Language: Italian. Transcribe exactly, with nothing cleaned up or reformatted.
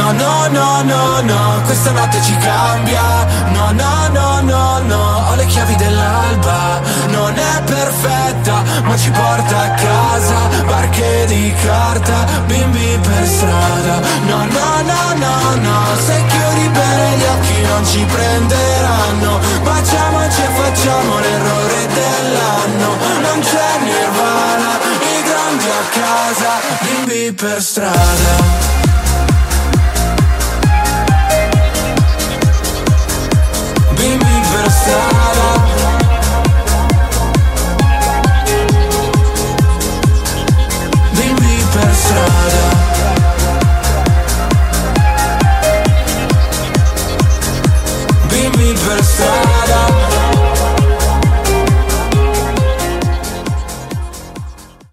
No, no, no, no, no, questa notte ci cambia. No, no, no, no, no, ho le chiavi dell'alba. Non è perfetta, ma ci porta a casa. Barche di carta, bimbi per strada. No, no, no, no, no, se chiudi bene gli occhi non ci prenderanno. Baciamoci e facciamo l'errore dell'anno. Non c'è nirvana, i grandi a casa, bimbi per strada. Bimbi per strada.